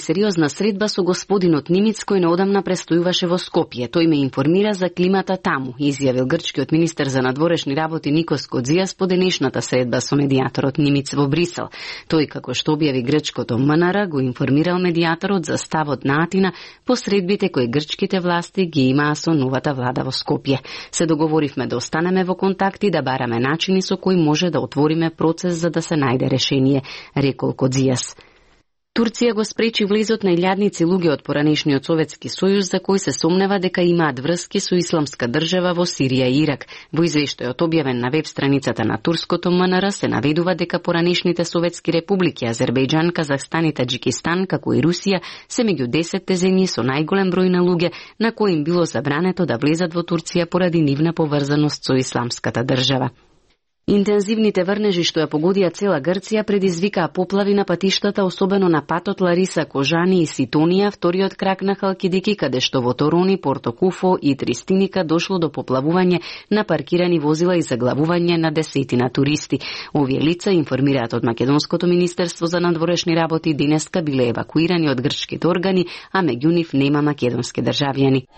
сериозна средба со господинот Нимиц кој неодамна престојуваше во Скопје. Тој ме информира за климата таму, изјавил грчкиот министер за надворешни работи Никос Кодзијас по денешната средба со медијаторот Нимиц во Брисел. Тој, како што објави грчкото МНР, го информирал медијаторот за ставот на Атина по средбите кои грчките власти ги имаа со новата влада во Скопје. Се договоривме да останеме во контакт и да бараме начини со кои може да отвориме процес за да се најде решение, рекол Кодзијас. Турција го спречи влезот на илјадници луѓе од поранешниот Советски сојуз за кои се сомнева дека имаат врски со исламска држава во Сирија и Ирак. Во извештајот објавен на веб страницата на турското МНР се наведува дека поранешните советски републики Азербејџан, Казахстан и Таџикистан, како и Русија, се меѓу 10 земји со најголем број на луѓе на кои им било забрането да влезат во Турција поради нивна поврзаност со исламската држава. Интензивните врнежи што ја погодија цела Грција предизвикаа поплави на патиштата, особено на патот Лариса-Кожани и Ситонија, вториот крак на Халкидики, каде што во Торони, Портокуфо и Тристиника дошло до поплавување на паркирани возила и заглавување на десетина туристи. Овие лица, информираат од Македонското министерство за надворешни работи, денеска биле евакуирани од грчките органи, а меѓу нив нема македонски државјани.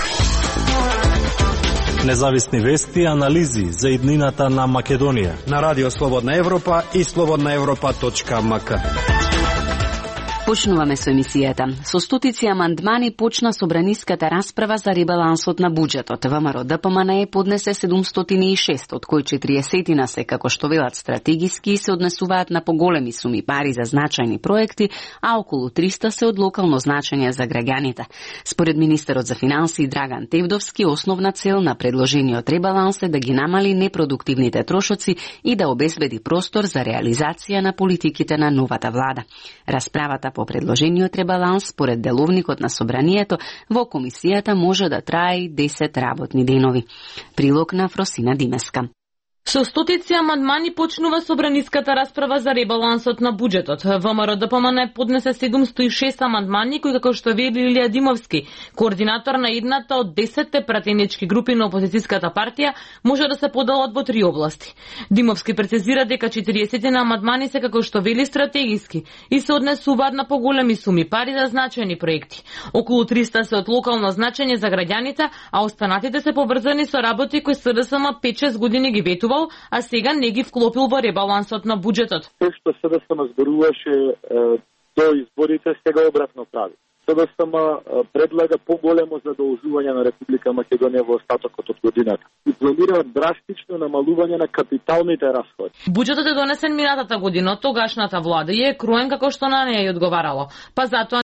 Независни вести и анализи за иднината на Македонија на Радио Слободна Европа и slobodnaevropa.mk. Почнуваме со емисијата. Со стотици амандмани почна собраниската расправа за ребалансот на буџетот. ВМРО ДПМНЕ поднесе 706, од кои 40 се, како што велат, стратегиски и се однесуваат на поголеми суми пари за значајни проекти, а околу 300 се од локално значење за граѓаните. Според министерот за финансии Драган Тевдовски, основна цел на предложениот ребаланс е да ги намали непродуктивните трошоци и да обезбеди простор за реализација на политиките на новата влада. Расправата по предложениот ребаланс, според деловникот на собранието, во комисијата може да трае 10 работни денови. Прилог на Фросина Димеска. Со стотици амандмани почнува собраниската расправа за ребалансот на буџетот. ВМРО ДПМНЕ поднесе 706 амандмани кои, како што вели Илија Димовски, координатор на едната од 10 пратенички групи на опозицијската партија, може да се подалат во 3 области. Димовски прецизира дека 40 на амандмани се, како што вели, стратегиски и се однесуваат на поголеми суми пари за значајни проекти. Околу 300 се од локално значење за граѓаните, а останатите се поврзани со работи кои СДСМ 5-6 години ги ветувал, а сега не ги вклопил во ребалансот на буџетот. Тоа што СДСМ зборуваше до изборите, сега обратно прави. СДСМ предлага поголемо задолжување на Република Македонија во остатокот од годината и планира драстично намалување на капиталните расходи. Буџетот е донесен минатата година од тогашната влада и е кроен како што на неја ја одговарало. Па затоа